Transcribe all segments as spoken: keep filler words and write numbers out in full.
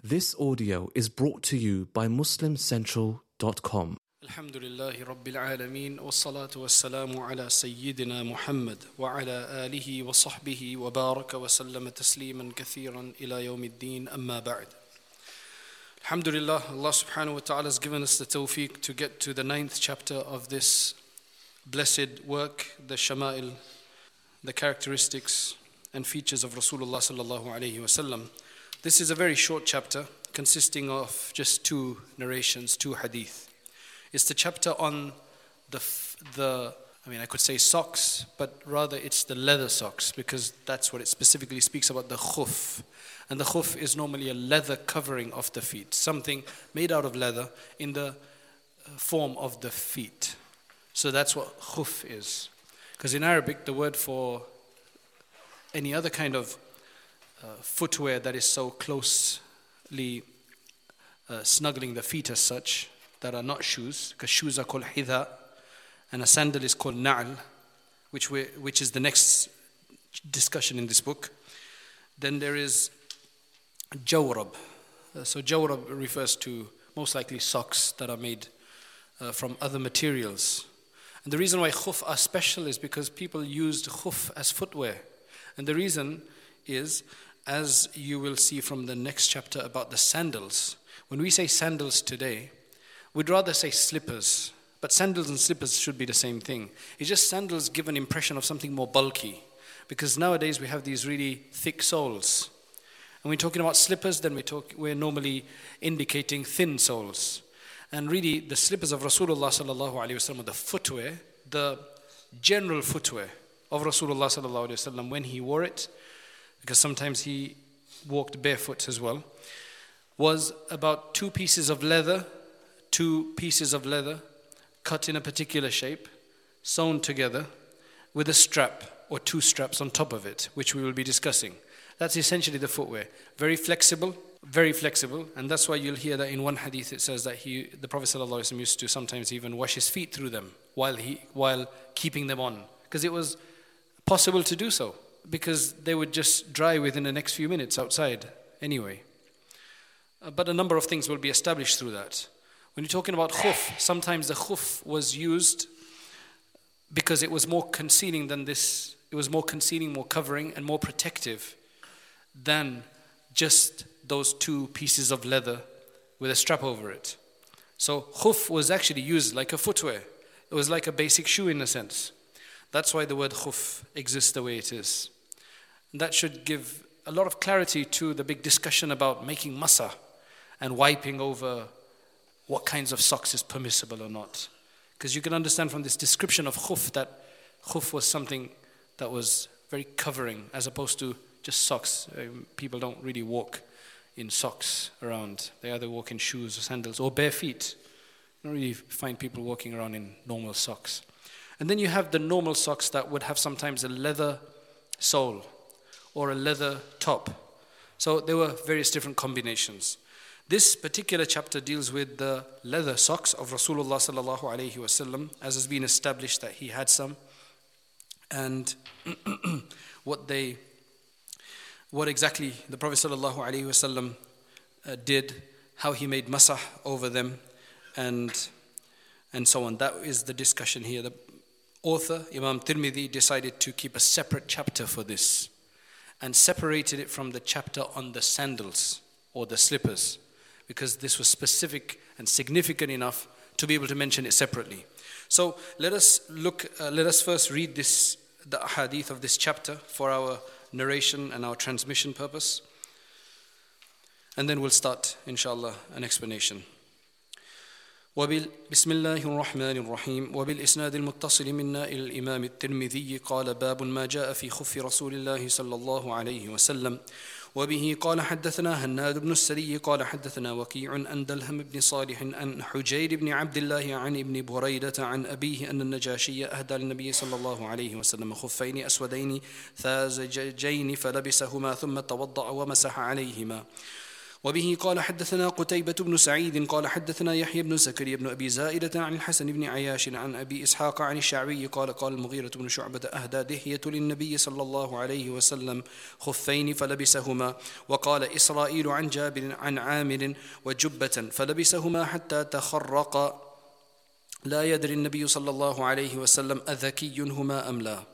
This audio is brought to you by muslim central dot com. Alhamdulillahi Rabbil Alameen wa salatu wa salamu ala Sayyidina Muhammad wa ala alihi wa sahbihi wa baraka wa sallama tasliman kathiran ila yawmiddin amma ba'd. Alhamdulillah, Allah subhanahu wa ta'ala has given us the tawfiq to get to the ninth chapter of this blessed work, the Shama'il, the characteristics and features of Rasulullah sallallahu alayhi wa sallam. This is a very short chapter consisting of just two narrations, two hadith. It's the chapter on the, the I mean I could say socks, but rather it's the leather socks, because that's what it specifically speaks about, the khuf. And the khuf is normally a leather covering of the feet, something made out of leather in the form of the feet. So that's what khuf is. Because in Arabic, the word for any other kind of uh, footwear that is so closely uh, snuggling the feet as such, that are not shoes, because shoes are called hidha, and a sandal is called na'al, which we, which is the next discussion in this book. Then there is jawrab. Uh, so jawrab refers to most likely socks that are made uh, from other materials. And the reason why khuf are special is because people used khuf as footwear. And the reason is, as you will see from the next chapter about the sandals, when we say sandals today, we'd rather say slippers, but sandals and slippers should be the same thing. It's just sandals give an impression of something more bulky, because nowadays we have these really thick soles. And when we're talking about slippers, then we talk, we're normally indicating thin soles. And really, the slippers of Rasulullah sallallahu alaihi wasallam, the footwear, the general footwear of Rasulullah sallallahu alaihi wasallam when he wore it, because sometimes he walked barefoot as well, was about two pieces of leather, two pieces of leather cut in a particular shape, sewn together with a strap or two straps on top of it, which we will be discussing. That's essentially the footwear. Very flexible, very flexible, and that's why you'll hear that in one hadith it says that he, the Prophet ﷺ used to sometimes even wash his feet through them while he while keeping them on, because it was possible to do so, because they would just dry within the next few minutes outside anyway. Uh, but a number of things will be established through that. When you're talking about khuf, sometimes the khuf was used because it was more concealing than this, it was more concealing, more covering, and more protective than just those two pieces of leather with a strap over it. So khuf was actually used like a footwear. It was like a basic shoe in a sense. That's why the word khuf exists the way it is. And that should give a lot of clarity to the big discussion about making masah and wiping over what kinds of socks is permissible or not. Because you can understand from this description of khuf that khuf was something that was very covering as opposed to just socks. Um, people don't really walk in socks around. They either walk in shoes or sandals or bare feet. You don't really find people walking around in normal socks. And then you have the normal socks that would have sometimes a leather sole or a leather top. So there were various different combinations. This particular chapter deals with the leather socks of Rasulullah sallallahu alaihi wasallam, as has been established that he had some, and what they, what exactly the Prophet sallallahu alaihi wasallam uh, did, how he made masah over them, and and so on. That is the discussion here. The author, Imam Tirmidhi, decided to keep a separate chapter for this and separated it from the chapter on the sandals or the slippers, because this was specific and significant enough to be able to mention it separately. So let us look, uh, let us first read this, the hadith of this chapter for our narration and our transmission purpose. And then we'll start, inshallah, an explanation. بسم الله الرحمن الرحيم وبالإسناد المتصل منا إلى الإمام الترمذي قال باب ما جاء في خف رسول الله صلى الله عليه وسلم وبه قال حدثنا هناد بن السري قال حدثنا وكيع عن دلهم بن صالح عن حجير بن عبد الله عن ابن بريدة عن أبيه أن النجاشي أهدى للنبي صلى الله عليه وسلم خفين أسودين ثازجين فلبسهما ثم توضأ ومسح عليهما وبه قال حدثنا قتيبة بن سعيد قال حدثنا يحيى بن زكريا بن أبي زائدة عن الحسن بن عياش عن أبي إسحاق عن الشعبي قال قال المغيرة بن شعبة أهدى دحية للنبي صلى الله عليه وسلم خفين فلبسهما. وقال إسرائيل عن جابر عن عامر وجبة فلبسهما حتى تخرق لا يدري النبي صلى الله عليه وسلم أذكي هما أم لا.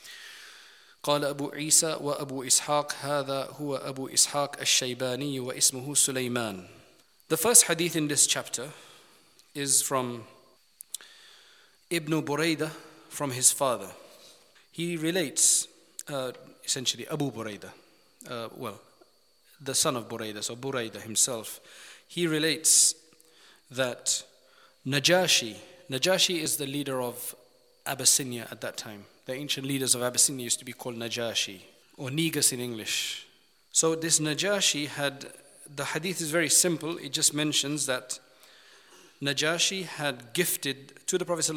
قال أبو عيسى وأبو إسحاق هذا هو أبو إسحاق الشيباني واسمه سليمان. The first hadith in this chapter is from Ibn Burayda from his father. He relates, uh, essentially Abu Burayda, uh, well, the son of Burayda, so Burayda himself. He relates that Najashi, Najashi is the leader of Abyssinia at that time. The ancient leaders of Abyssinia used to be called Najashi, or Negus in English. So this Najashi had, the hadith is very simple. It just mentions that Najashi had gifted to the Prophet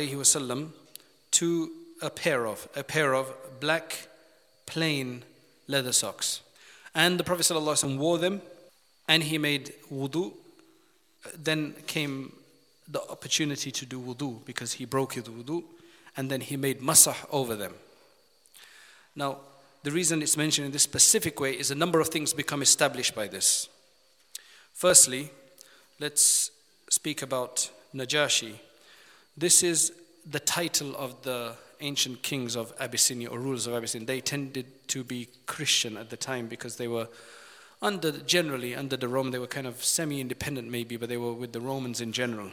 ﷺ to a pair of, a pair of black plain leather socks. And the Prophet ﷺ wore them and he made wudu. Then came the opportunity to do wudu because he broke his wudu. And then he made masah over them. Now, the reason it's mentioned in this specific way is a number of things become established by this. Firstly, let's speak about Najashi. This is the title of the ancient kings of Abyssinia or rulers of Abyssinia. They tended to be Christian at the time because they were under, generally under the Rome, they were kind of semi-independent maybe, but they were with the Romans in general.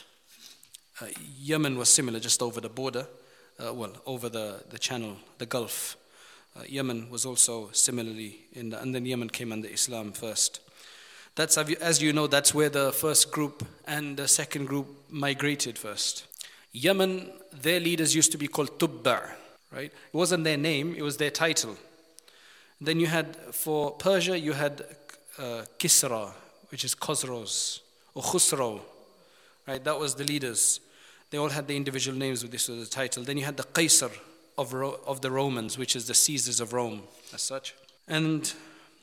Uh, Yemen was similar, just over the border, uh, well, over the, the channel, the Gulf. Uh, Yemen was also similarly in the, and then Yemen came under Islam first. That's, as you know, that's where the first group and the second group migrated first. Yemen, their leaders used to be called Tubba', right? It wasn't their name, it was their title. Then you had, for Persia, you had uh, Kisra, which is Khosrows, or Khusro, right? That was the leaders. They all had the individual names, with this was the title. Then you had the Qaisar of, Ro- of the Romans, which is the Caesars of Rome, as such. And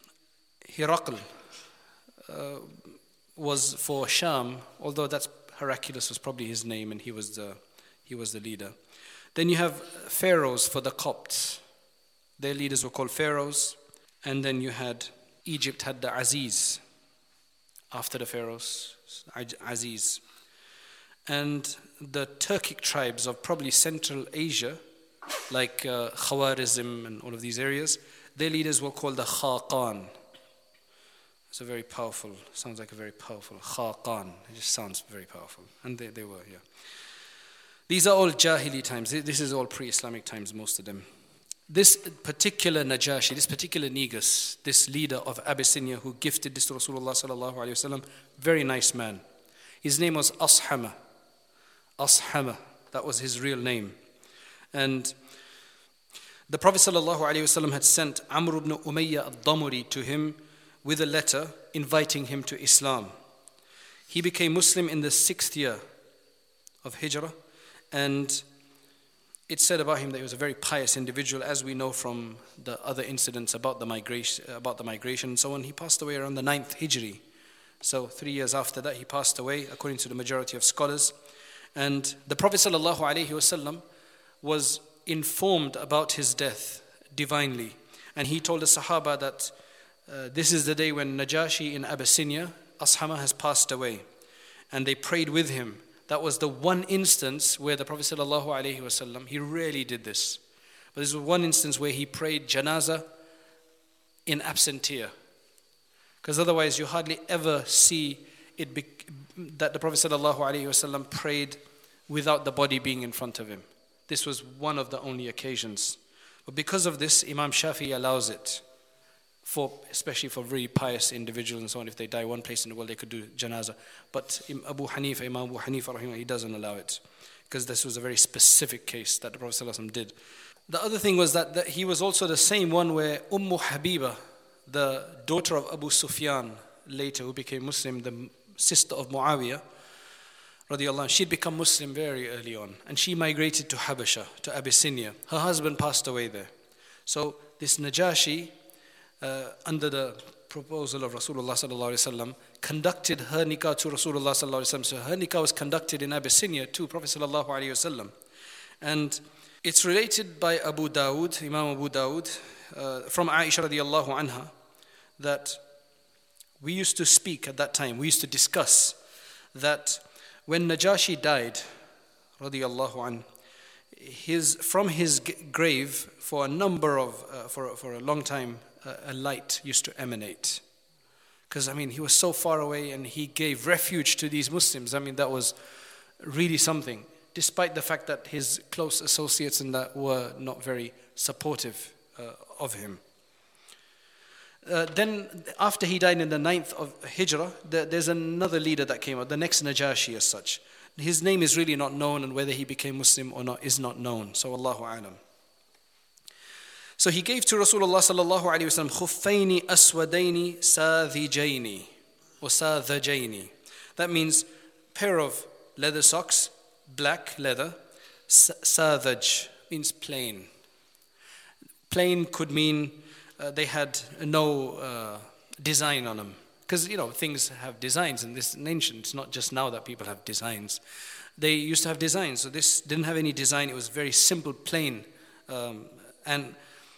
Herakl uh, was for Sham, although that's Heraclius was probably his name, and he was the he was the leader. Then you have pharaohs for the Copts. Their leaders were called pharaohs. And then you had Egypt had the Aziz after the pharaohs, Aziz. And the Turkic tribes of probably Central Asia, like uh, Khawarizm and all of these areas, their leaders were called the Khaqan. It's a very powerful, sounds like a very powerful, Khaqan. It just sounds very powerful. And they, they were, yeah. These are all Jahili times. This is all pre-Islamic times, most of them. This particular Najashi, this particular Negus, this leader of Abyssinia who gifted this to Rasulullah sallallahu alaihi wasallam, very nice man. His name was Ashama. Ashama, that was his real name. And the Prophet sallallahu alaihi wasallam had sent Amr ibn Umayyah al-Damuri to him with a letter inviting him to Islam. He became Muslim in the sixth year of Hijrah, and it's said about him that he was a very pious individual, as we know from the other incidents about the migration, about the migration and so on. He passed away around the ninth Hijri. So three years after that, he passed away, according to the majority of scholars. And the Prophet sallallahu alaihi wasallam was informed about his death divinely. And he told the Sahaba that uh, this is the day when Najashi in Abyssinia, Ashama, has passed away. And they prayed with him. That was the one instance where the Prophet sallallahu alaihi wasallam, he rarely did this. But this was one instance where he prayed janazah in absentia. Because otherwise you hardly ever see it be, that the Prophet sallallahu alaihi wasallam prayed without the body being in front of him. This was one of the only occasions. But because of this, Imam Shafi'i allows it, for especially for very pious individuals and so on. If they die one place in the world, they could do janazah. But Abu Hanifa, Imam Abu Hanifa, rahimahullah, he doesn't allow it, because this was a very specific case that the Prophet sallallahu alaihi wasallam did. The other thing was that, that he was also the same one where Ummu Habiba, the daughter of Abu Sufyan, later who became Muslim, the sister of Muawiyah, radiallahu anh, she'd become Muslim very early on, and she migrated to Habasha, to Abyssinia. Her husband passed away there. So this Najashi, uh, under the proposal of Rasulullah sallallahu alaihi wasallam, conducted her nikah to Rasulullah sallallahu alaihi wasallam. So her nikah was conducted in Abyssinia to Prophet sallallahu alaihi wasallam. And it's related by Abu Dawud, Imam Abu Dawud, uh, from Aisha radiallahu anha, that we used to speak at that time, we used to discuss that when Najashi died, radiallahu anhu, his, from his g- grave for a number of, uh, for, for a long time, uh, a light used to emanate. Because, I mean, he was so far away and he gave refuge to these Muslims. I mean, that was really something, despite the fact that his close associates and that were not very supportive uh, of him. Uh, then, after he died in the ninth of Hijrah, the, there's another leader that came out, the next Najashi as such. His name is really not known, and whether he became Muslim or not is not known. So, Allahu A'lam. So he gave to Rasulullah sallallahu alaihi wasallam khuffaini aswadaini sadhijaini or sadhajaini. That means pair of leather socks, black leather. Sadhaj means plain. Plain could mean uh, they had no uh, design on them. Because, you know, things have designs in this nation. It's not just now that people have designs. They used to have designs. So this didn't have any design. It was very simple, plain. Um, and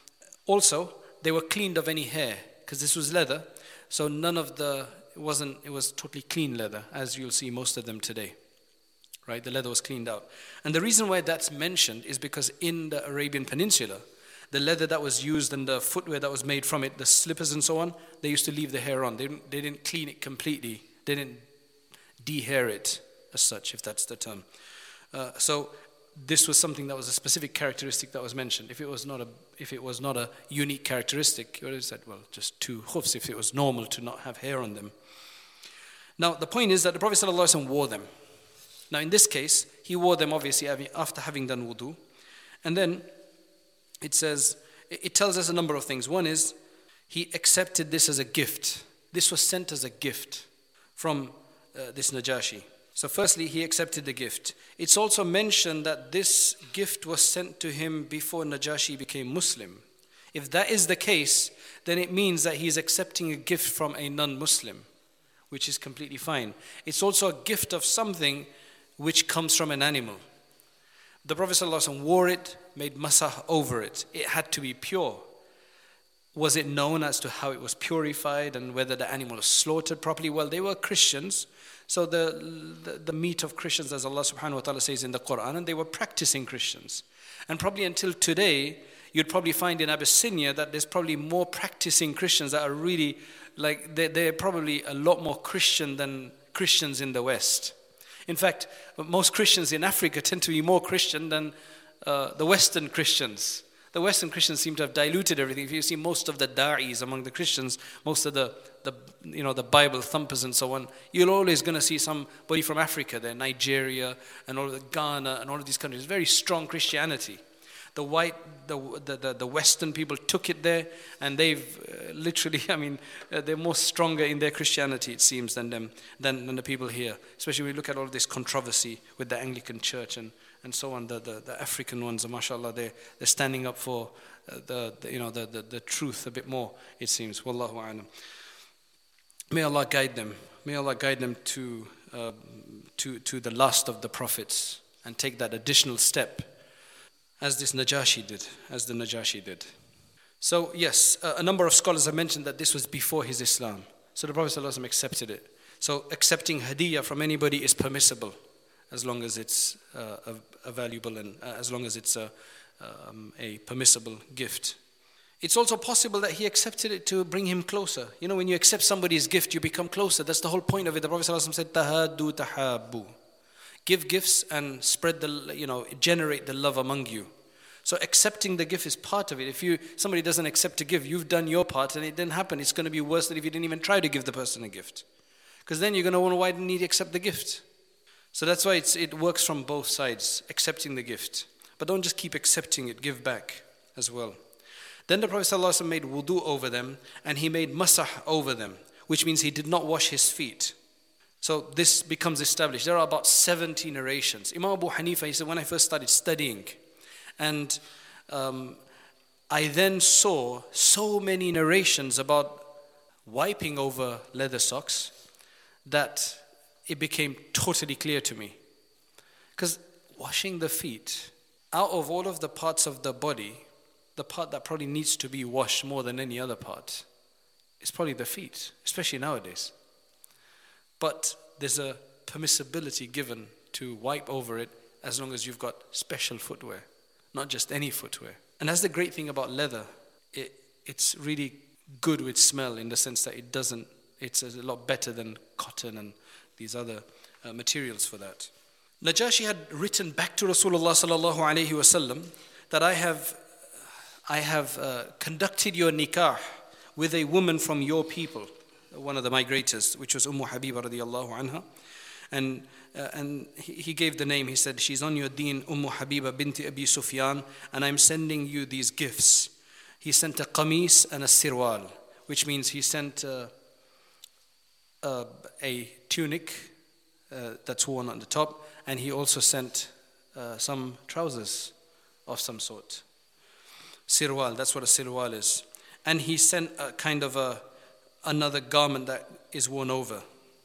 also, they were cleaned of any hair. Because this was leather. So none of the, it wasn't, it was totally clean leather, as you'll see most of them today. Right? The leather was cleaned out. And the reason why that's mentioned is because in the Arabian Peninsula, the leather that was used and the footwear that was made from it, the slippers and so on, they used to leave the hair on. They didn't, they didn't clean it completely. They didn't de-hair it as such, if that's the term. Uh, so this was something that was a specific characteristic that was mentioned. If it was not a, if it was not a unique characteristic, you would have said, well, just two khufs, if it was normal to not have hair on them. Now, the point is that the Prophet ﷺ wore them. Now, in this case, he wore them obviously after having done wudu. And then it says, it tells us a number of things. One is, he accepted this as a gift. This was sent as a gift from uh, this Najashi. So firstly, he accepted the gift. It's also mentioned that this gift was sent to him before Najashi became Muslim. If that is the case, then it means that he is accepting a gift from a non-Muslim, which is completely fine. It's also a gift of something which comes from an animal. The Prophet ﷺ wore it, made masah over it. It had to be pure. Was it known as to how it was purified and whether the animal was slaughtered properly? Well, they were Christians. So the, the, the meat of Christians, as Allah subhanahu wa ta'ala says in the Quran, and they were practicing Christians. And probably until today, you'd probably find in Abyssinia that there's probably more practicing Christians that are really, like, they're, they're probably a lot more Christian than Christians in the West. In fact, most Christians in Africa tend to be more Christian than uh, the Western Christians. The Western Christians seem to have diluted everything. If you see most of the da'is among the Christians, most of the, the you know, the Bible thumpers and so on, you're always going to see somebody from Africa there, Nigeria and all of the Ghana and all of these countries. Very strong Christianity. The white, the the, the, the Western people took it there, and they've uh, literally, I mean, uh, they're more stronger in their Christianity, it seems, than them, than, than the people here. Especially when we look at all of this controversy with the Anglican Church and, and so on. The, the, the African ones, mashallah, they're, they're standing up for uh, the, the you know the, the, the truth a bit more, it seems. Wallahu a'lam. May Allah guide them. May Allah guide them to uh, to to the last of the prophets and take that additional step, as this Najashi did, as the Najashi did. So yes, uh, a number of scholars have mentioned that this was before his Islam. So the Prophet ﷺ accepted it. So accepting hadiyah from anybody is permissible, as long as it's uh, a, a valuable and uh, as long as it's a, um, a permissible gift. It's also possible that he accepted it to bring him closer. You know, when you accept somebody's gift, you become closer. That's the whole point of it. The Prophet ﷺ said, "Tahadu tahabu." Give gifts and spread the, you know, generate the love among you. So accepting the gift is part of it. If you somebody doesn't accept a gift, you've done your part and it didn't happen. It's going to be worse than if you didn't even try to give the person a gift. Because then you're going to wonder, why didn't he accept the gift? So that's why it's, it works from both sides, accepting the gift. But don't just keep accepting it, give back as well. Then the Prophet ﷺ made wudu over them, and he made masah over them, which means he did not wash his feet. So this becomes established. There are about seventy narrations. Imam Abu Hanifa, he said, when I first started studying, and um, I then saw so many narrations about wiping over leather socks that it became totally clear to me. Because washing the feet, out of all of the parts of the body, the part that probably needs to be washed more than any other part is probably the feet, especially nowadays. But there's a permissibility given to wipe over it as long as you've got special footwear, not just any footwear. And that's the great thing about leather. It, it's really good with smell in the sense that it doesn't, it's a lot better than cotton and these other uh, materials for that. Najashi had written back to Rasulullah sallallahu alayhi wasallam that I have, I have uh, conducted your nikah with a woman from your people, one of the migrators, which was Ummu Habiba radiyallahu anha. And, uh, and he, he gave the name, he said, she's on your deen, Ummu Habiba binti Abi Sufyan, and I'm sending you these gifts. He sent a qamis and a sirwal, which means he sent uh, uh, a tunic uh, that's worn on the top, and he also sent uh, some trousers of some sort. Sirwal, that's what a sirwal is. And he sent a kind of a, another garment that is worn over.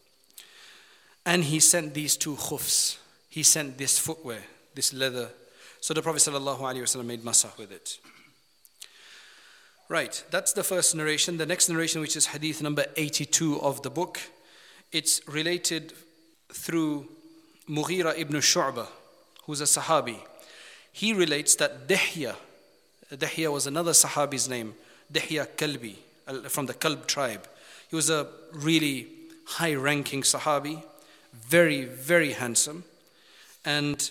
And he sent these two khufs. He sent this footwear, this leather. So the Prophet ﷺ made masah with it. Right, that's the first narration. The next narration, which is hadith number eighty-two of the book, it's related through Mughira ibn Shu'bah, who's a Sahabi. He relates that Dihya, Dihya was another Sahabi's name, Dihya Kalbi, from the Kalb tribe. He was a really high-ranking Sahabi, very, very handsome. And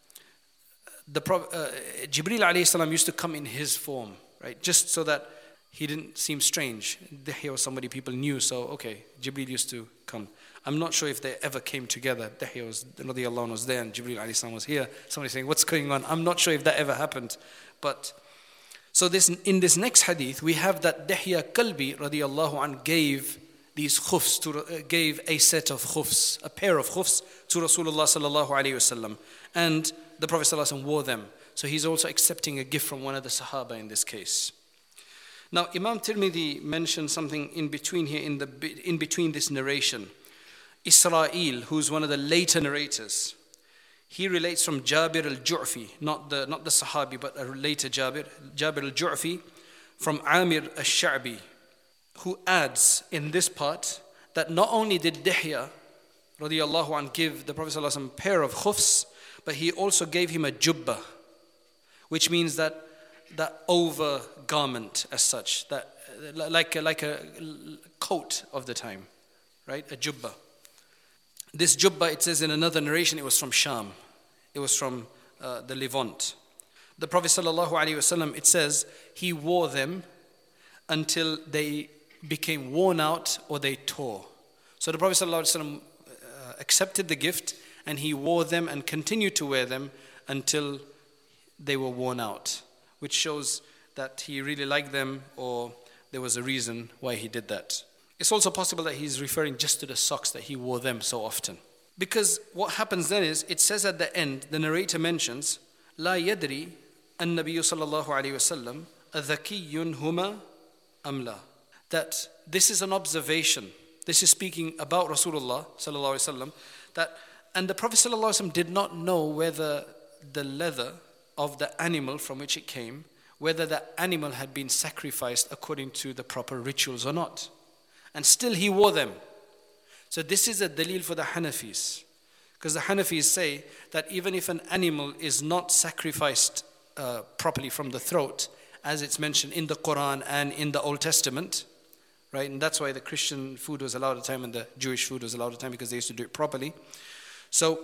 the uh, Jibreel alayhi salam used to come in his form, right? Just so that he didn't seem strange. Dihya was somebody people knew, so okay, Jibreel used to come. I'm not sure if they ever came together. Dihya was, radiyallahu anhu was there and Jibreel alayhi salam was here. Somebody saying, what's going on? I'm not sure if that ever happened. But, so this in this next hadith, we have that Dihya Kalbi radiyallahu anhu gave these khufs, to, uh, gave a set of khufs, a pair of khufs to Rasulullah sallallahu alayhi wasallam. And the Prophet sallallahu alayhi wasallam wore them. So he's also accepting a gift from one of the Sahaba in this case. Now Imam Tirmidhi mentioned something in between here, in, the, in between this narration. Israel, who's one of the later narrators, he relates from Jabir al-Ju'fi, not the, not the Sahabi, but a later Jabir, Jabir al-Ju'fi, from Amir al-Sha'bi, who adds in this part that not only did Dihya radiyallahu anhu give the Prophet ﷺ a pair of khufs, but he also gave him a jubbah, which means that that over garment as such, that like a, like a coat of the time, right? A jubbah. This jubbah, it says in another narration, it was from Sham. It was from uh, the Levant. The Prophet sallallahu alaihi wasallam, it says, he wore them until they became worn out or they tore. So the Prophet sallallahu alaihi wasallam uh, accepted the gift and he wore them and continued to wear them until they were worn out, which shows that he really liked them or there was a reason why he did that. It's also possible that he's referring just to the socks that he wore them so often. Because what happens then is, it says at the end, the narrator mentions, لا يدري النبي صلى الله عليه وسلم أذكي هما أم لا. That this is an observation. This is speaking about Rasulullah صلى الله عليه وسلم. That, and the Prophet صلى الله عليه وسلم did not know whether the leather of the animal from which it came, whether the animal had been sacrificed according to the proper rituals or not. And still he wore them. So this is a dalil for the Hanafis. Because the Hanafis say that even if an animal is not sacrificed uh, properly from the throat, as it's mentioned in the Quran and in the Old Testament, right? And that's why the Christian food was allowed at a time and the Jewish food was allowed at a time, because they used to do it properly. So,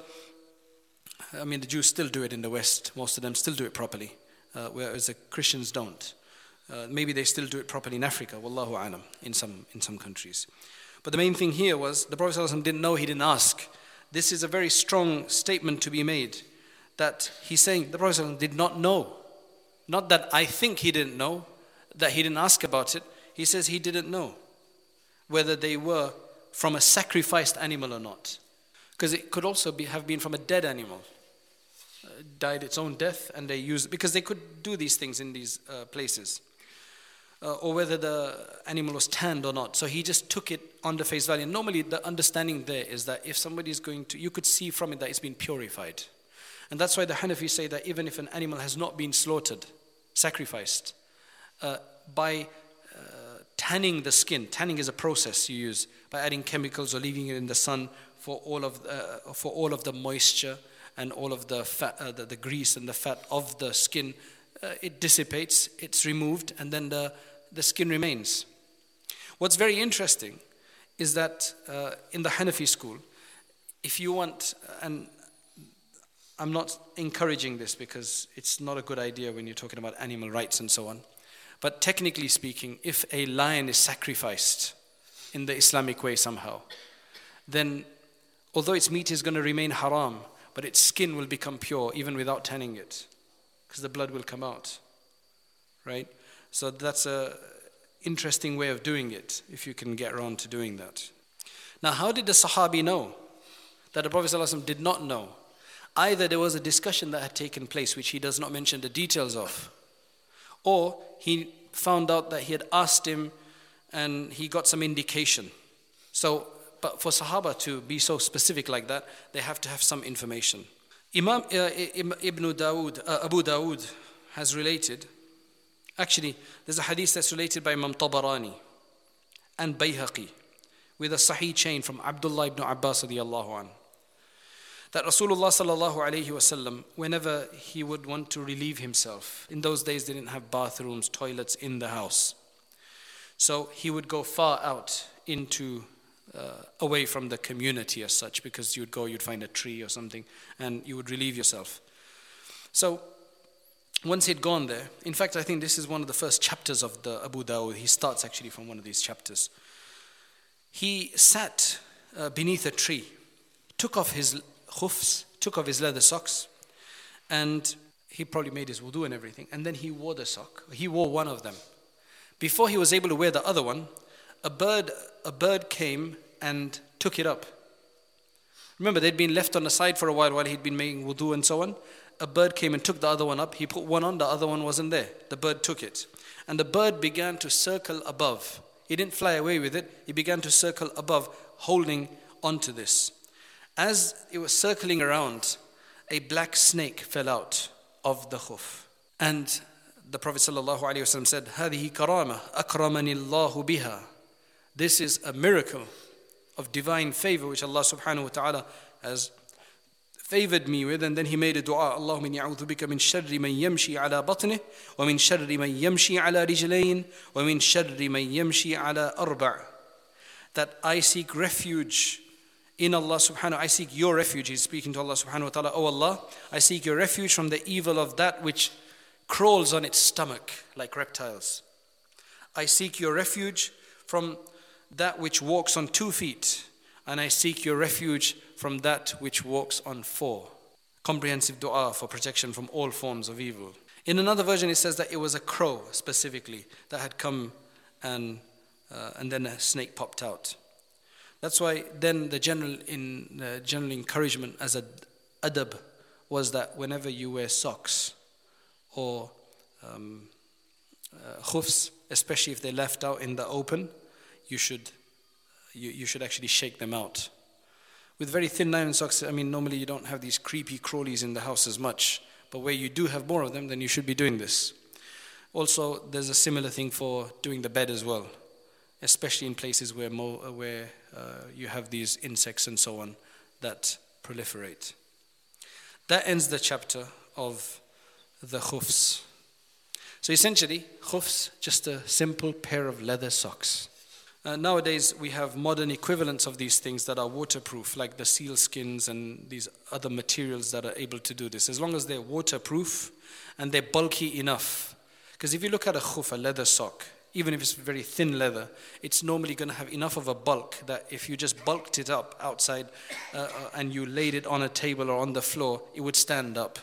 I mean, the Jews still do it in the West. Most of them still do it properly, uh, whereas the Christians don't. Uh, maybe they still do it properly in Africa, wallahu alam, in some in some countries. But the main thing here was the Prophet ﷺ didn't know, he didn't ask. This is a very strong statement to be made, that he's saying the Prophet ﷺ did not know. Not that I think he didn't know, that he didn't ask about it. He says he didn't know whether they were from a sacrificed animal or not. Because it could also be, have been from a dead animal. Uh, died its own death and they used, because they could do these things in these uh, places. uh, or whether the animal was tanned or not. So he just took it on the face value. And normally the understanding there is that if somebody is going to, you could see from it that it's been purified. And that's why the Hanafis say that even if an animal has not been slaughtered, sacrificed, uh, by uh, tanning the skin, tanning is a process you use by adding chemicals or leaving it in the sun for all of uh, for all of the moisture and all of the fat, uh, the, the grease and the fat of the skin, uh, it dissipates, it's removed, and then the, the skin remains. What's very interesting is that uh, in the Hanafi school, if you want, and I'm not encouraging this because it's not a good idea when you're talking about animal rights and so on, but technically speaking, if a lion is sacrificed in the Islamic way somehow, then although its meat is going to remain haram, but its skin will become pure even without tanning it, because the blood will come out, right? So that's a interesting way of doing it, if you can get around to doing that. Now, how did the Sahabi know that the Prophet ﷺ did not know? Either there was a discussion that had taken place, which he does not mention the details of, or he found out that he had asked him and he got some indication. So, but for Sahaba to be so specific like that, they have to have some information. Imam uh, Ibn Dawood, uh, Abu Dawood has related, actually there's a hadith that's related by Imam Tabarani and Bayhaqi with a sahih chain from Abdullah ibn Abbas radiyallahu anhu, that Rasulullah sallallahu alayhi wasallam, whenever he would want to relieve himself, in those days they didn't have bathrooms, toilets in the house, so he would go far out into Uh, away from the community as such, because you would go, you'd find a tree or something, and you would relieve yourself. So once he'd gone there, in fact, I think this is one of the first chapters of the Abu Dawud. He starts actually from one of these chapters. He sat uh, beneath a tree, took off his khufs, took off his leather socks, and he probably made his wudu and everything, and then he wore the sock. He wore one of them. Before he was able to wear the other one, a bird a bird came and took it up. Remember, they'd been left on the side for a while while he'd been making wudu and so on. A bird came and took the other one up. He put one on, the other one wasn't there. The bird took it. And the bird began to circle above. He didn't fly away with it. He began to circle above, holding onto this. As it was circling around, a black snake fell out of the khuf. And the Prophet ﷺ said, هذه كرامة أكرمني الله بها. This is a miracle of divine favor which Allah subhanahu wa ta'ala has favored me with. And then he made a dua, Allahumma inni a'udhu bika min sharri man yamshi ala batnih, wa min sharri man yamshi ala rijlayn, wa min sharri man yamshi ala arba'. That I seek refuge in Allah subhanahu wa ta'ala. I seek your refuge. He's speaking to Allah subhanahu wa ta'ala. Oh Allah, I seek your refuge from the evil of that which crawls on its stomach like reptiles. I seek your refuge from that which walks on two feet, and I seek your refuge from that which walks on four. Comprehensive dua for protection from all forms of evil. In another version it says that it was a crow specifically that had come and uh, and then a snake popped out. That's why then the general in the general encouragement as a adab was that whenever you wear socks or um, uh, khufs, especially if they're left out in the open, you should you, you should actually shake them out. With very thin nylon socks, I mean, normally you don't have these creepy crawlies in the house as much, but where you do have more of them, then you should be doing this. Also, there's a similar thing for doing the bed as well, especially in places where mo- where uh, you have these insects and so on that proliferate. That ends the chapter of the khufs. So essentially, khufs, just a simple pair of leather socks. Uh, nowadays, we have modern equivalents of these things that are waterproof, like the seal skins and these other materials that are able to do this, as long as they're waterproof and they're bulky enough. Because if you look at a khuf, a leather sock, even if it's very thin leather, it's normally going to have enough of a bulk that if you just bulked it up outside uh, uh, and you laid it on a table or on the floor, it would stand up,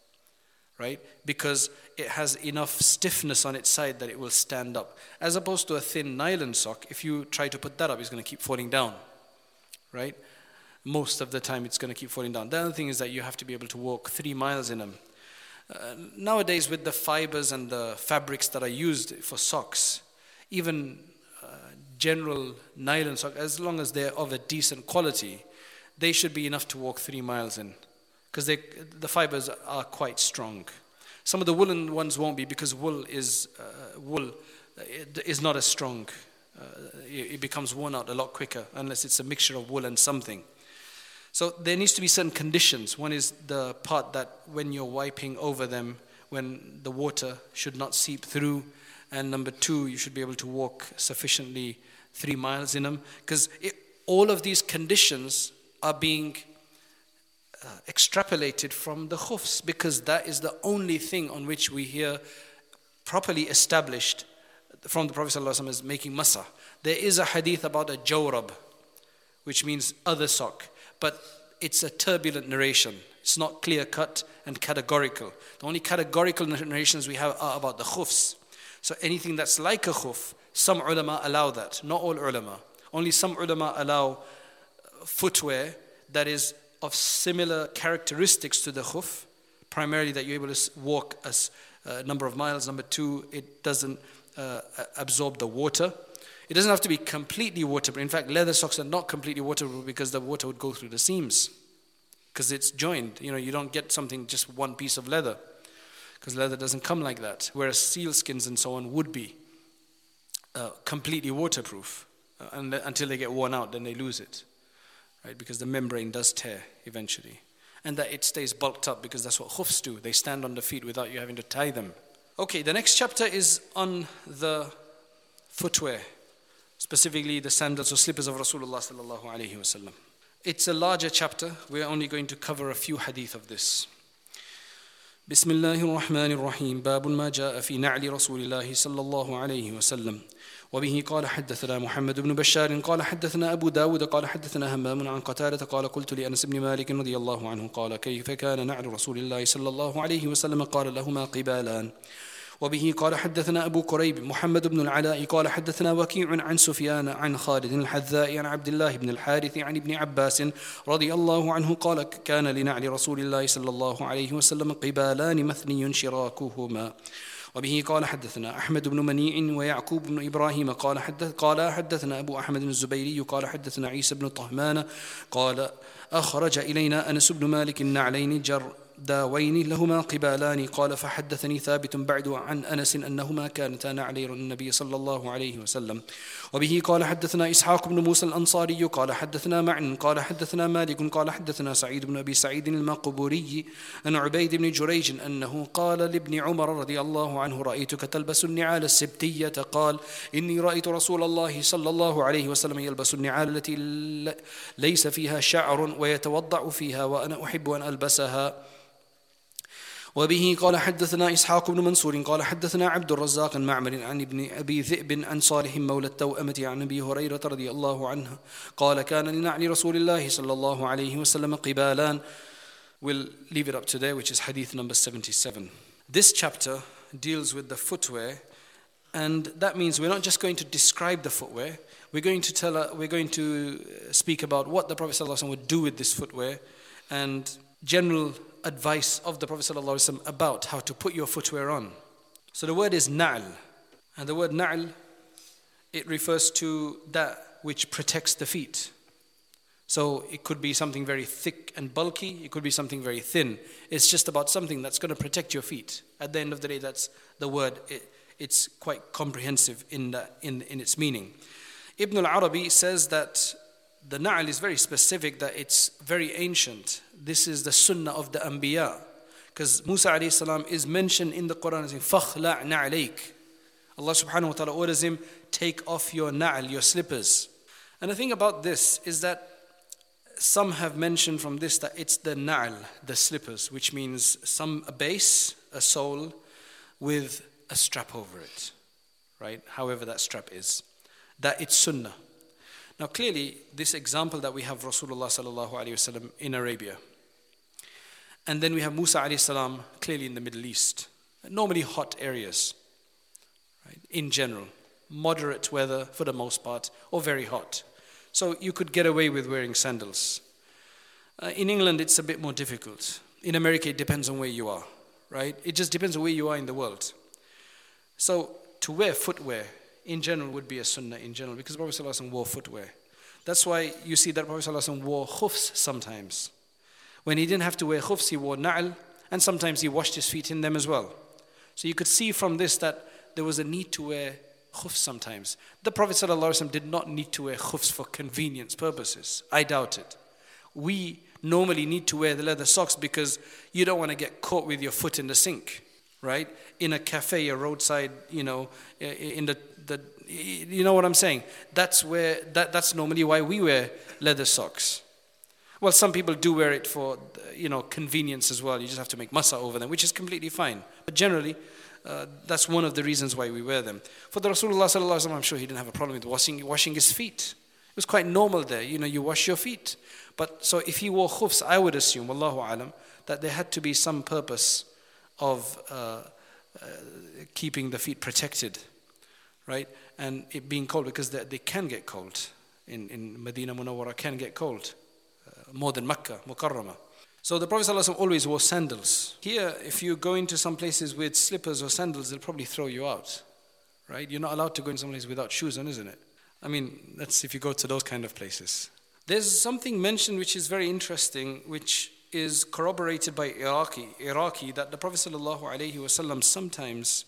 right? Because it has enough stiffness on its side that it will stand up. As opposed to a thin nylon sock, if you try to put that up, it's going to keep falling down, right? Most of the time it's going to keep falling down. The other thing is that you have to be able to walk three miles in them. Uh, nowadays with the fibers and the fabrics that are used for socks, even uh, general nylon socks, as long as they're of a decent quality, they should be enough to walk three miles in, because the fibers are quite strong. Some of the woolen ones won't be, because wool is uh, wool is not as strong. Uh, it, it becomes worn out a lot quicker unless it's a mixture of wool and something. So there needs to be certain conditions. One is the part that when you're wiping over them, when the water should not seep through. And number two, you should be able to walk sufficiently three miles in them. Because all of these conditions are being uh, extrapolated from the khufs, because that is the only thing on which we hear properly established from the Prophet ﷺ as making masa. There is a hadith about a jawrab, which means other sock. But it's a turbulent narration. It's not clear-cut and categorical. The only categorical narrations we have are about the khufs. So anything that's like a khuf, some ulama allow that. Not all ulama. Only some ulama allow footwear that is of similar characteristics to the khuf. Primarily that you're able to walk a number of miles. Number two, it doesn't uh, absorb the water. It doesn't have to be completely waterproof. In fact, leather socks are not completely waterproof because the water would go through the seams, because it's joined. You know, you don't get something just one piece of leather, because leather doesn't come like that. Whereas sealskins and so on would be uh, completely waterproof, uh, and until they get worn out, then they lose it, right? Because the membrane does tear eventually, and that it stays bulked up, because that's what khufs do. They stand on the feet without you having to tie them. Okay, the next chapter is on the footwear, specifically the sandals or slippers of Rasulullah sallallahu alaihi wasallam. It's a larger chapter. We're only going to cover a few hadith of this. Bismillahir Rahmanir Rahim. Bab ma jaa fi na'li Rasulillah sallallahu alaihi wasallam. وبه قال حدثنا محمد بن بشار قال حدثنا أبو داود قال حدثنا همام عن قتادة قال قلت لأنس بن مالك رضي الله عنه قال كيف كان نعل رسول الله صلى الله عليه وسلم قال لهما قبالان. وبه قال حدثنا أبو كريب محمد بن العلاء قال حدثنا وكيع عن سفيان عن خالد الحذاء عن عبد الله بن الحارث عن ابن عباس رضي الله عنه قال كان لنعل رسول الله صلى الله عليه وسلم قبالان مثني شراكهما. وبه قال حدثنا أحمد بن منيع ويعقوب بن إبراهيم قال حدث قال حدثنا أبو أحمد الزبيري قال حدثنا عيسى بن طهمان قال أخرج إلينا أنس بن مالك النعلين جر داوين لهما قبالان قال فحدثني ثابت بعد عن أنس أنهما كانتا نعلي النبي صلى الله عليه وسلم. وبه قال حدثنا إسحاق بن موسى الأنصاري قال حدثنا معن قال حدثنا مالك قال حدثنا سعيد بن أبي سعيد المقبوري عن عبيد بن جريج أنه قال لابن عمر رضي الله عنه رأيتك تلبس النعال السبتية قال إني رأيت رسول الله صلى الله عليه وسلم يلبس النعال التي ليس فيها شعر ويتوضع فيها وأنا أحب أن ألبسها. وبه قال حدثنا إسحاق بن منصور قال حدثنا عبد الرزاق معمر عن ابن أبي ذئب عن صالح مولى التوأمة عن أبي هريرة رضي الله عنه قال كان لنعل رسول الله صلى الله عليه وسلم قبالان. We'll leave it up to there, which is hadith number seventy-seven. This chapter deals with the footwear, and that means we're not just going to describe the footwear. We're going to tell, uh, we're going to speak about what the Prophet ﷺ would do with this footwear, and general advice of the Prophet ﷺ about how to put your footwear on. So the word is na'al, and the word na'al, it refers to that which protects the feet. So it could be something very thick and bulky, it could be something very thin. It's just about something that's going to protect your feet. At the end of the day, that's the word. It, it's quite comprehensive in, the, in, in its meaning. Ibn al-Arabi says that the na'al is very specific, that it's very ancient. This is the sunnah of the Anbiya. Because Musa alayhi salam is mentioned in the Quran as فَخْلَعْ نَعْلَيْكَ. Allah subhanahu wa ta'ala orders him, take off your na'al, your slippers. And the thing about this is that some have mentioned from this that it's the na'al, the slippers, which means some a base, a sole, with a strap over it, right? However that strap is. That it's sunnah. Now clearly, this example that we have Rasulullah sallallahu alaihi wasallam in Arabia, and then we have Musa alayhi salam clearly in the Middle East, normally hot areas, right? In general, moderate weather for the most part, or very hot. So you could get away with wearing sandals. Uh, in England, it's a bit more difficult. In America, it depends on where you are, right? It just depends on where you are in the world. So to wear footwear in general would be a sunnah in general, because Prophet ﷺ wore footwear. That's why you see that Prophet ﷺ wore khufs sometimes. When he didn't have to wear khufs, he wore na'al, and sometimes he washed his feet in them as well. So you could see from this that there was a need to wear khufs sometimes. The Prophet ﷺ did not need to wear khufs for convenience purposes. I doubt it. We normally need to wear the leather socks because you don't want to get caught with your foot in the sink, right? In a cafe, a roadside, you know, in the, the you know what I'm saying? That's where, that, that's normally why we wear leather socks. Well, some people do wear it for, you know, convenience as well. You just have to make masa over them, which is completely fine. But generally, uh, that's one of the reasons why we wear them. For the Rasulullah sallallahu alaihi wasallam, I'm sure he didn't have a problem with washing, washing his feet. It was quite normal there. You know, you wash your feet. But so if he wore khufs, I would assume, wallahu alam, that there had to be some purpose of uh, uh, keeping the feet protected, right? And it being cold, because they, they can get cold. In, in Medina Munawwara can get cold. More than Makkah, Mukarramah. So the Prophet ﷺ always wore sandals. Here, if you go into some places with slippers or sandals, they'll probably throw you out, right? You're not allowed to go in some place without shoes on, isn't it? I mean, that's if you go to those kind of places. There's something mentioned which is very interesting, which is corroborated by Iraqi, Iraqi that the Prophet ﷺ sometimes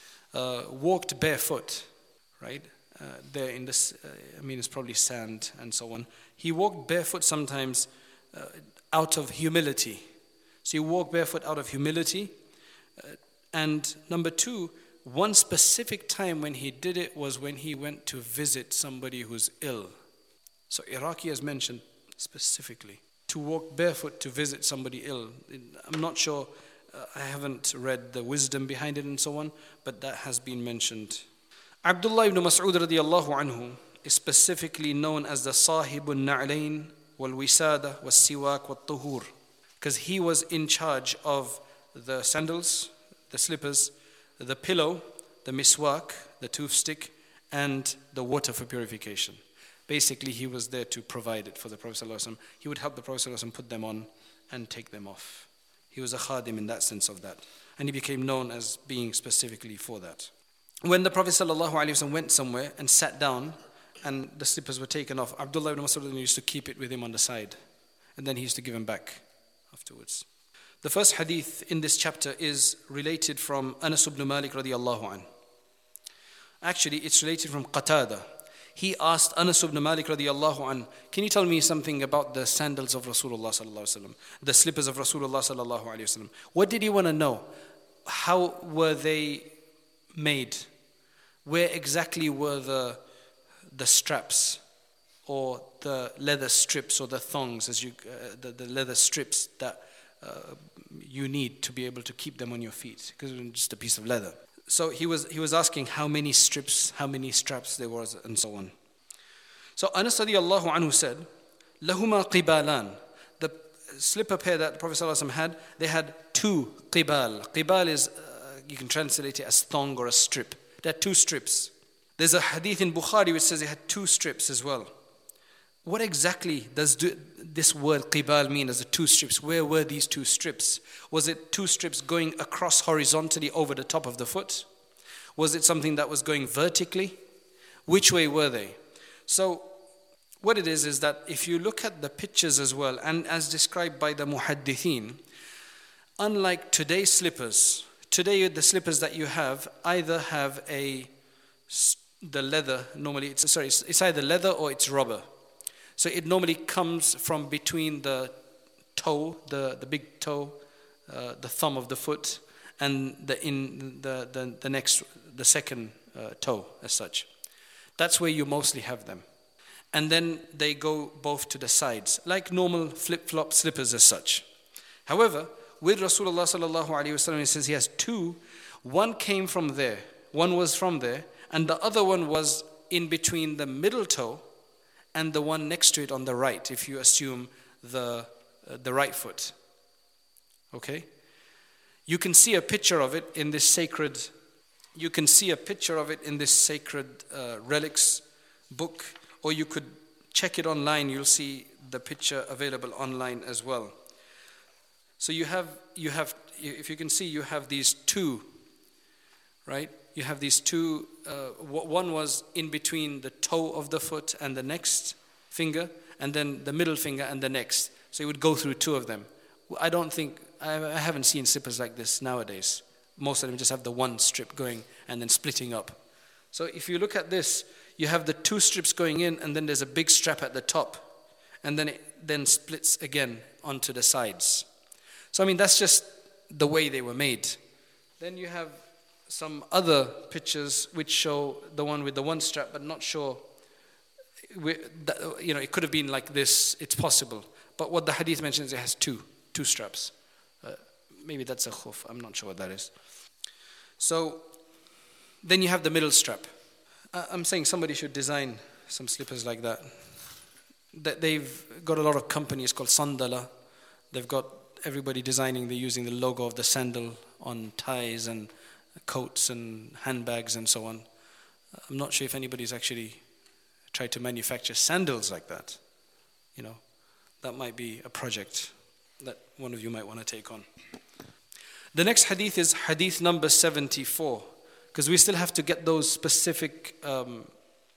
uh, walked barefoot, right? Uh, there in this, uh, I mean, it's probably sand and so on. He walked barefoot sometimes uh, out of humility. So he walked barefoot out of humility. Uh, and number two, one specific time when he did it was when he went to visit somebody who's ill. So Iraqi has mentioned specifically to walk barefoot to visit somebody ill. I'm not sure, uh, I haven't read the wisdom behind it and so on, but that has been mentioned. Abdullah ibn Mas'ud radiyallahu anhu is specifically known as the Sahibun Na'lain wal Wisada wal Siwak wal Tuhur, because he was in charge of the sandals, the slippers, the pillow, the miswak, the toothstick, and the water for purification. Basically, he was there to provide it for the Prophet ﷺ. He would help the Prophet ﷺ put them on and take them off. He was a khadim in that sense of that. And he became known as being specifically for that. When the Prophet ﷺ went somewhere and sat down and the slippers were taken off, Abdullah ibn Mas'ud used to keep it with him on the side. And then he used to give them back afterwards. The first hadith in this chapter is related from Anas ibn Malik radiyallahu anhu. Actually, it's related from Qatada. He asked Anas ibn Malik radiyallahu anhu, can you tell me something about the sandals of Rasulullah sallallahu alaihi wasallam, the slippers of Rasulullah sallallahu alaihi wasallam? What did he want to know? How were they made? Where exactly were the the straps or the leather strips or the thongs, as you uh, the, the leather strips that uh, you need to be able to keep them on your feet, because it's just a piece of leather. So he was he was asking how many strips, how many straps there was, and so on. So Anas radiyallahu anhu said, "Lahuma qibalan." The slipper pair that the Prophet ﷺ had, they had two qibal. Qibal is uh, you can translate it as thong or a strip. They had two strips. There's a hadith in Bukhari which says they had two strips as well. What exactly does do, this word qibal mean as the two strips? Where were these two strips? Was it two strips going across horizontally over the top of the foot? Was it something that was going vertically? Which way were they? So what it is is that if you look at the pictures as well, and as described by the muhaddithin, unlike today's slippers, today the slippers that you have either have a the leather, normally it's sorry, it's, it's either leather or it's rubber. So it normally comes from between the toe, the, the big toe, uh, the thumb of the foot, and the in the, the, the next, the second uh, toe as such. That's where you mostly have them. And then they go both to the sides, like normal flip-flop slippers as such. However, with Rasulullah sallallahu alaihi wasallam, he says he has two. One came from there, one was from there, and the other one was in between the middle toe and the one next to it on the right, if you assume the uh, the right foot. Okay? You can see a picture of it in this sacred, you can see a picture of it in this sacred uh, relics book, or you could check it online. You'll see the picture available online as well. So you have you have if you can see, you have these two, right? You have these two, uh, one was in between the toe of the foot and the next finger, and then the middle finger and the next. So you would go through two of them. I don't think, I, I haven't seen slippers like this nowadays. Most of them just have the one strip going and then splitting up. So if you look at this, you have the two strips going in, and then there's a big strap at the top, and then it then splits again onto the sides. So I mean, that's just the way they were made. Then you have some other pictures which show the one with the one strap, but not sure, you know, it could have been like this, it's possible. But what the hadith mentions, it has two, two straps. Uh, maybe that's a khuf, I'm not sure what that is. So, then you have the middle strap. I'm saying somebody should design some slippers like that. They've got a lot of companies called Sandala. They've got everybody designing, they're using the logo of the sandal on ties and coats and handbags and so on. I'm not sure if anybody's actually tried to manufacture sandals like that. You know, that might be a project that one of you might want to take on. The next hadith is hadith number seventy-four. Because we still have to get those specific, um,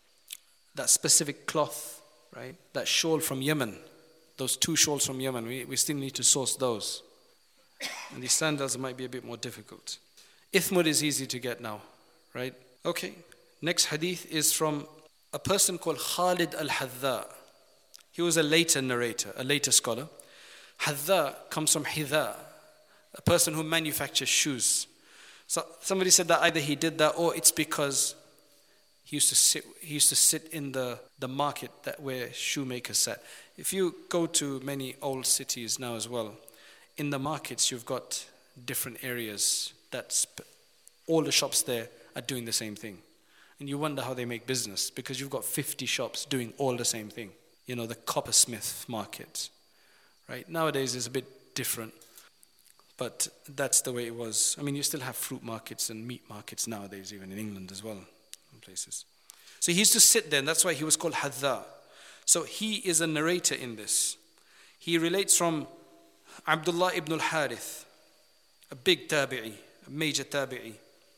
that specific cloth, right? That shawl from Yemen, those two shawls from Yemen, we, we still need to source those. And these sandals might be a bit more difficult. Ithmur is easy to get now, right? Okay, next hadith is from a person called Khalid al-Hadha. He was a later narrator, a later scholar. Hadha comes from Hidha, a person who manufactures shoes. So somebody said that either he did that or it's because he used to sit he used to sit in the, the market that where shoemakers sat. If you go to many old cities now as well, in the markets you've got different areas that sp- all the shops there are doing the same thing. And you wonder how they make business, because you've got fifty shops doing all the same thing. You know, the coppersmith market, right? Nowadays it's a bit different. But that's the way it was. I mean, you still have fruit markets and meat markets nowadays, even in England as well, in places. So he used to sit there, and that's why he was called Hadha. So he is a narrator in this. He relates from Abdullah ibn al-Harith, a big tabi'i, a major tabi'i.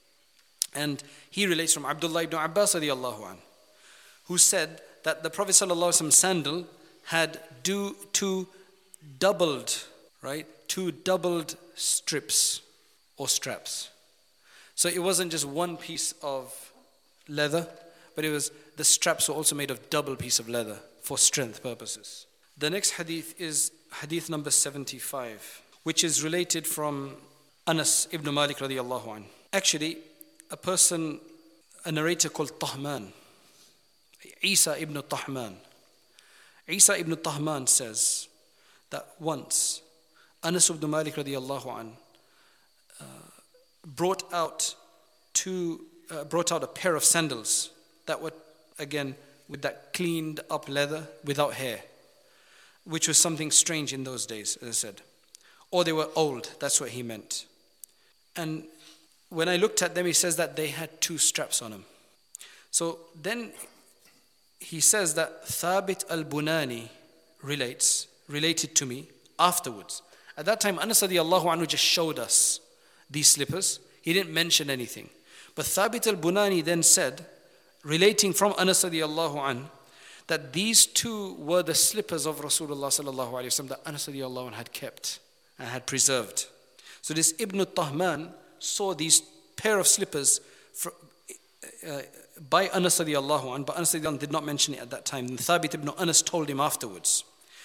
And he relates from Abdullah ibn Abbas radiallahu anhu, who said that the Prophet sallallahu alaihi wasallam sandal had do, two doubled, right? Two doubled strips or straps. So it wasn't just one piece of leather, but it was, the straps were also made of double piece of leather for strength purposes. The next hadith is hadith number seventy-five, which is related from Anas ibn Malik radiallahu anhu. Actually, a person, a narrator called Tahman, Isa ibn Tahman. Isa ibn Tahman says that once Anas ibn Malik radiallahu anhu uh, brought out two, uh, brought out a pair of sandals that were, again, with that cleaned up leather without hair, which was something strange in those days, as I said. Or they were old, that's what he meant. And when I looked at them, he says that they had two straps on them. So then he says that Thabit al-Bunani relates, related to me afterwards. At that time, Anas radiallahu anhu just showed us these slippers. He didn't mention anything. But Thabit al-Bunani then said, relating from Anas radiallahu anhu, that these two were the slippers of Rasulullah sallallahu alayhi wa sallam that Anas radiallahu anhu had kept and had preserved. So this Ibn Tahman saw these pair of slippers for, uh, by Anas radiallahu anhu, but Anas radiallahu anhu did not mention it at that time. And Thabit ibn Anas told him afterwards.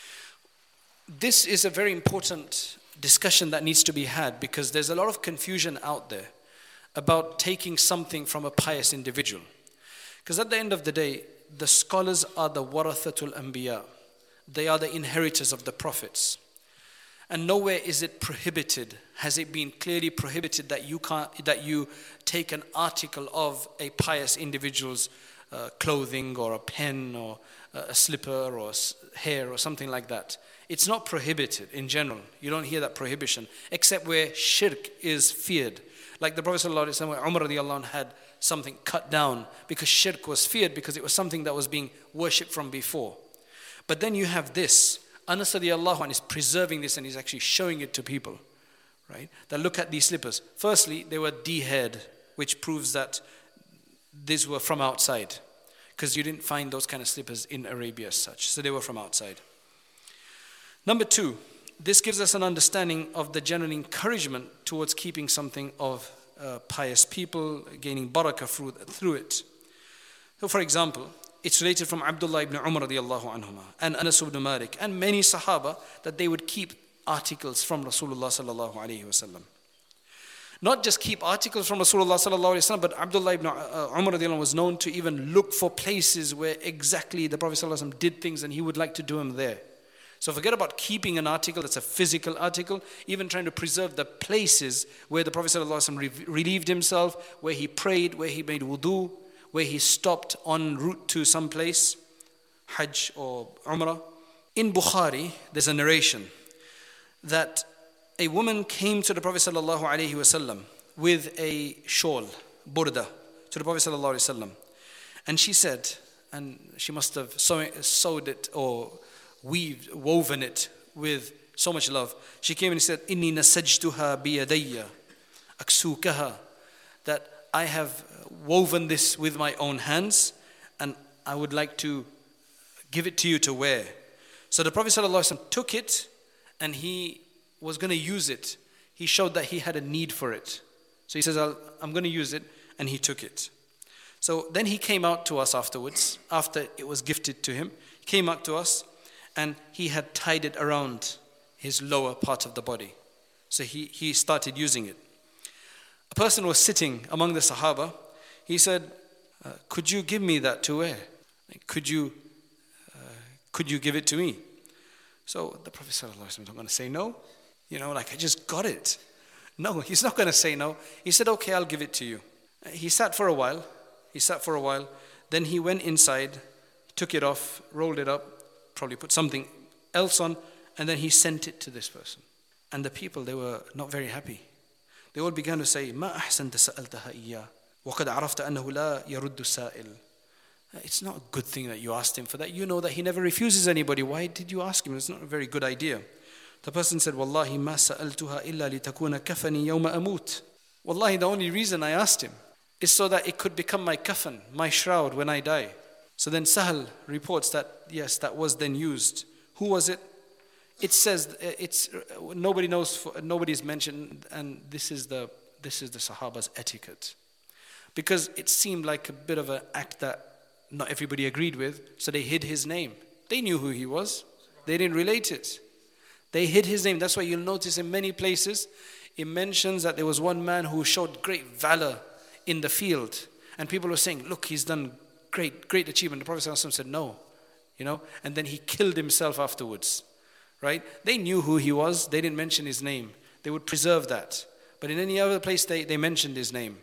This is a very important discussion that needs to be had, because there's a lot of confusion out there about taking something from a pious individual. Because at the end of the day, the scholars are the warathatul anbiya. They are the inheritors of the prophets. And nowhere is it prohibited, has it been clearly prohibited that you can't, that you take an article of a pious individual's uh, clothing or a pen or a slipper or hair or something like that. It's not prohibited in general. You don't hear that prohibition, except where shirk is feared. Like the Prophet ﷺ, where Umar radiallahu anh had something cut down because shirk was feared, because it was something that was being worshipped from before. But then you have this. Anas radiallahu anh is preserving this and he's actually showing it to people, right, that look at these slippers. Firstly, they were de-haired, which proves that these were from outside, because you didn't find those kind of slippers in Arabia as such. So they were from outside. Number two, this gives us an understanding of the general encouragement towards keeping something of uh, pious people, gaining barakah through, through it. So for example, it's related from Abdullah ibn Umar radiallahu anhuma and Anas ibn Malik and many Sahaba that they would keep articles from Rasulullah sallallahu alayhi wasallam. Not just keep articles from Rasulullah sallallahu alayhi wasallam, but Abdullah ibn Umar radiallahu anhu was known to even look for places where exactly the Prophet sallallahu alayhi wasallam did things and he would like to do them there. So forget about keeping an article that's a physical article, even trying to preserve the places where the Prophet ﷺ relieved himself, where he prayed, where he made wudu, where he stopped en route to some place, Hajj or Umrah. In Bukhari, there's a narration that a woman came to the Prophet ﷺ with a shawl, burda, to the Prophet ﷺ. And she said, and she must have sewed it or weaved, woven it with so much love. She came and said, "Inni nasajtuha biyadayya, aksukaha," that I have woven this with my own hands, and I would like to give it to you to wear. So the Prophet ﷺ took it, and he was going to use it. He showed that he had a need for it. So he says, I'll, I'm going to use it, and he took it. So then he came out to us afterwards, after it was gifted to him. He came out to us, and he had tied it around his lower part of the body. So he, he started using it. A person was sitting among the Sahaba. He said, uh, could you give me that to wear? Could you, uh, could you give it to me? So the Prophet ﷺ is not going to say no. You know, like, I just got it. No, he's not going to say no. He said, okay, I'll give it to you. He sat for a while. He sat for a while. Then he went inside, took it off, rolled it up, probably put something else on, and then he sent it to this person. And the people, they were not very happy. They all began to say, "Ma ahsanta sa'altaha iyyah, wa qad arafta annahu la yaruddu sa'il." It's not a good thing that you asked him for that. You know that he never refuses anybody. Why did you ask him? It's not a very good idea. The person said, "Wallahi ma sa'altuha illa litakuna kafani yawma amut." Wallahi, the only reason I asked him is so that it could become my kafan, my shroud when I die. So then Sahal reports that, yes, that was then used. Who was it? It says, it's nobody knows, nobody's mentioned, and this is the this is the Sahaba's etiquette. Because it seemed like a bit of an act that not everybody agreed with, so they hid his name. They knew who he was. They didn't relate it. They hid his name. That's why you'll notice in many places, it mentions that there was one man who showed great valor in the field. And people were saying, look, he's done Great, great achievement. The Prophet ﷺ said no, you know, and then he killed himself afterwards, right? They knew who he was. They didn't mention his name. They would preserve that. But in any other place, they, they mentioned his name.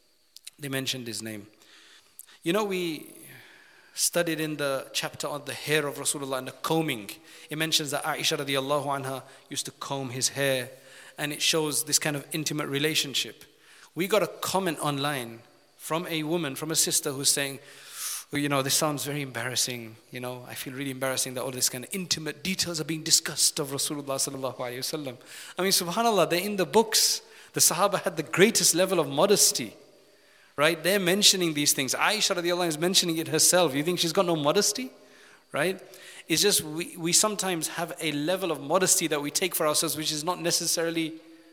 They mentioned his name. You know, we studied in the chapter on the hair of Rasulullah and the combing. It mentions that Aisha radiallahu anha used to comb his hair, and it shows this kind of intimate relationship. We got a comment online from a woman, from a sister who's saying, well, you know, this sounds very embarrassing. You know, I feel really embarrassing that all this kind of intimate details are being discussed of Rasulullah sallallahu alaihi wasallam. I mean, subhanAllah, they're in the books. The Sahaba had the greatest level of modesty, right? They're mentioning these things. Aisha radiallahu anha is mentioning it herself. You think she's got no modesty, right? It's just we, we sometimes have a level of modesty that we take for ourselves, which is not necessarily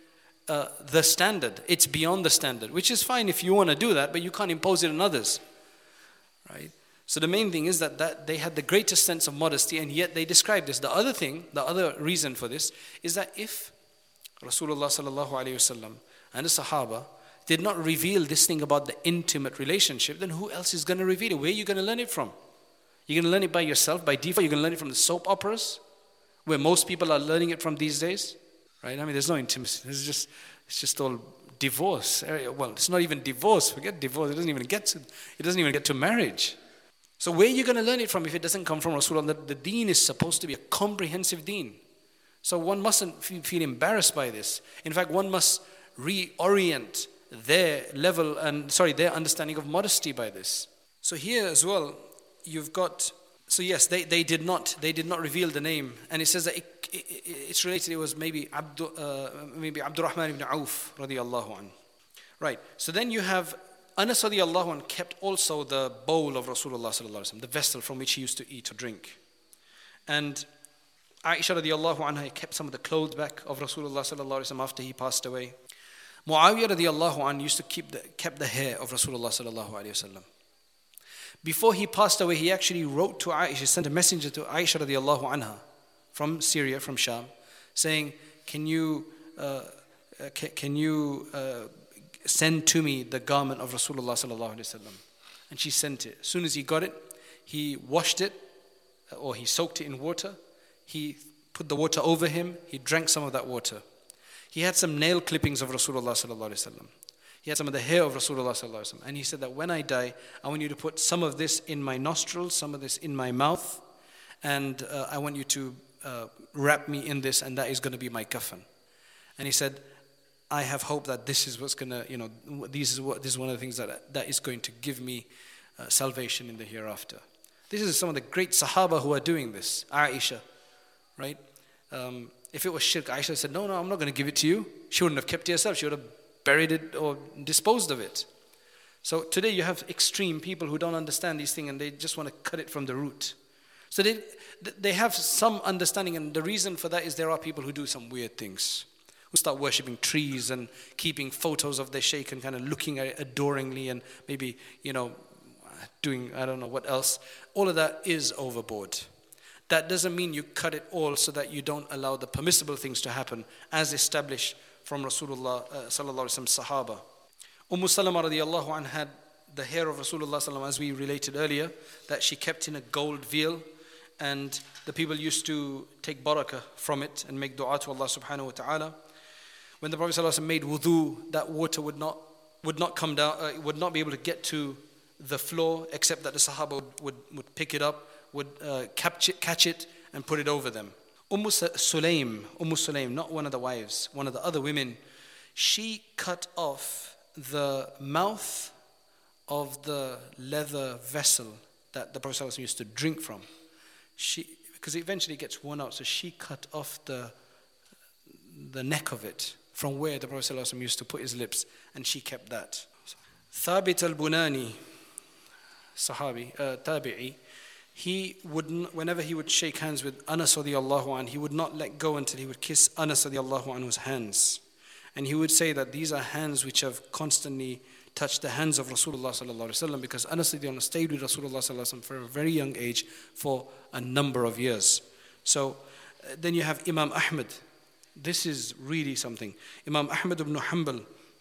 uh, the standard. It's beyond the standard, which is fine if you want to do that, but you can't impose it on others. Right? So the main thing is that, that they had the greatest sense of modesty, and yet they described this. The other thing, the other reason for this is that if Rasulullah sallallahu alaihi wasallam and the Sahaba did not reveal this thing about the intimate relationship, then who else is going to reveal it? Where are you going to learn it from? You're going to learn it by yourself, by default. You're going to learn it from the soap operas, where most people are learning it from these days. Right? I mean, there's no intimacy. It's just, it's just all divorce. Well, it's not even divorce. Forget divorce. It doesn't even get to, it doesn't even get to marriage. So where are you going to learn it from if it doesn't come from Rasulullah? The, the deen is supposed to be a comprehensive deen. So one mustn't feel embarrassed by this. In fact, one must reorient their level and, sorry, their understanding of modesty by this. So here as well, you've got, so yes, they, they did not, they did not reveal the name. And it says that it, it, it, it's related, it was maybe Abdu, uh, maybe Abdurrahman ibn Auf radiallahu anhu. Right, so then you have Anas radiallahu anhu kept also the bowl of Rasulullah sallallahu alaihi wasallam, the vessel from which he used to eat or drink. And Aisha radiallahu anha kept some of the clothes back of Rasulullah sallallahu alaihi wasallam after he passed away. Muawiyah radiallahu anhu used to keep the, kept the hair of Rasulullah sallallahu alaihi wasallam. Before he passed away, he actually wrote to Aisha, sent a messenger to Aisha radiallahu anha from Syria, from Sham, saying, can you, uh, can, can you uh, send to me the garment of Rasulullah sallallahu alaihi wasallam? And she sent it. As soon as he got it, he washed it, or he soaked it in water. He put the water over him. He drank some of that water. He had some nail clippings of Rasulullah sallallahu alaihi wasallam. He had some of the hair of Rasulullah sallallahu alaihi wasallam. And he said that when I die, I want you to put some of this in my nostrils, some of this in my mouth, and uh, I want you to uh, wrap me in this, and that is going to be my kafan. And he said, I have hope that this is what's going to, you know, this is what this is one of the things that that is going to give me uh, salvation in the hereafter. This is some of the great Sahaba who are doing this. Aisha, right? Um, if it was shirk, Aisha said, no, no, I'm not going to give it to you. She wouldn't have kept it herself. She would have buried it or disposed of it. So today you have extreme people who don't understand these things and they just want to cut it from the root. So they they have some understanding, and the reason for that is there are people who do some weird things, who start worshipping trees and keeping photos of their sheikh and kind of looking at it adoringly and maybe, you know, doing I don't know what else. All of that is overboard. That doesn't mean you cut it all so that you don't allow the permissible things to happen as established from Rasulullah uh, sallallahu alaihi wasallam Sahaba. Umm Salama radiallahu anha had the hair of Rasulullah sallallahu, as we related earlier, that she kept in a gold veil, and the people used to take barakah from it and make dua to Allah subhanahu wa ta'ala. When the Prophet sallallahu alaihi wasallam made wudu, that water would not would not come down, uh, would not be able to get to the floor, except that the Sahaba would, would, would pick it up, would uh, catch it, catch it and put it over them. Umm Sulaim, Umm Sulaim, not one of the wives, one of the other women, she cut off the mouth of the leather vessel that the Prophet ﷺ used to drink from. She, because it eventually gets worn out, so she cut off the the neck of it from where the Prophet ﷺ used to put his lips, and she kept that. Thabit al-Bunani, Sahabi, uh, Tabi'i, he would, whenever he would shake hands with Anas radiallahu anhu, he would not let go until he would kiss Anas radiallahu anhu's hands. And he would say that these are hands which have constantly touched the hands of Rasulullah sallallahu alaihi wasallam, because Anas radiallahu anhu stayed with Rasulullah sallallahu alaihi wasallam for a very young age for a number of years. So uh, then you have Imam Ahmad. This is really something. Imam Ahmad ibn Hanbal,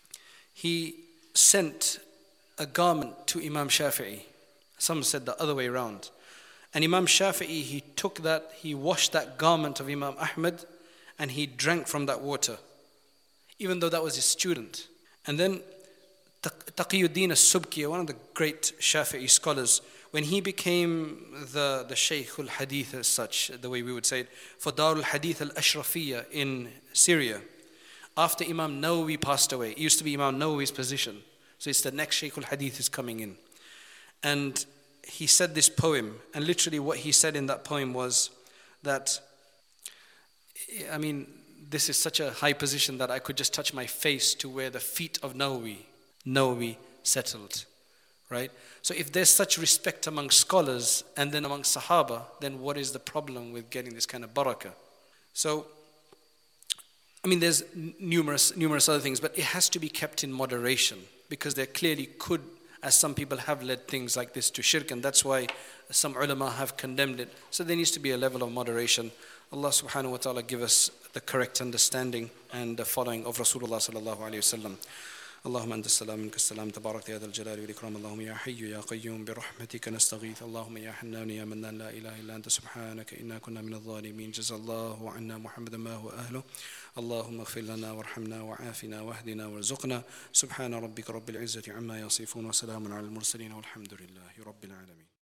he sent a garment to Imam Shafi'i. Some said the other way around. And Imam Shafi'i, he took that, he washed that garment of Imam Ahmad and he drank from that water, even though that was his student. And then Taqiyuddin as-Subki, one of the great Shafi'i scholars, when he became the, the Shaykh al-Hadith as such, the way we would say it, for Dar al-Hadith al-Ashrafiyya in Syria, after Imam Nawawi passed away, it used to be Imam Nawawi's position. So it's the next Shaykh al-Hadith is coming in. And he said this poem, and literally what he said in that poem was that, I mean, this is such a high position that I could just touch my face to where the feet of Nawawi, Nawawi settled, right? So if there's such respect among scholars and then among Sahaba, then what is the problem with getting this kind of barakah? So, I mean, there's numerous, numerous other things, but it has to be kept in moderation, because there clearly could, as some people have led things like this to shirk, and that's why some ulama have condemned it. So there needs to be a level of moderation. Allah subhanahu wa ta'ala give us the correct understanding and the following of Rasulullah sallallahu alayhi wa sallam. اللهم أنت السلام منك السلام تبارك يا ذا الجلال والإكرام اللهم يا حي يا قيوم برحمتك نستغيث اللهم يا حنان يا منان لا إله إلا أنت سبحانك إنا كنا من الظالمين جزا الله عنا محمدا ما هو أهله اللهم اغفر لنا وارحمنا وعافنا واهدنا وارزقنا سبحان ربك رب العزة عما يصفون وسلام على المرسلين والحمد لله رب العالمين.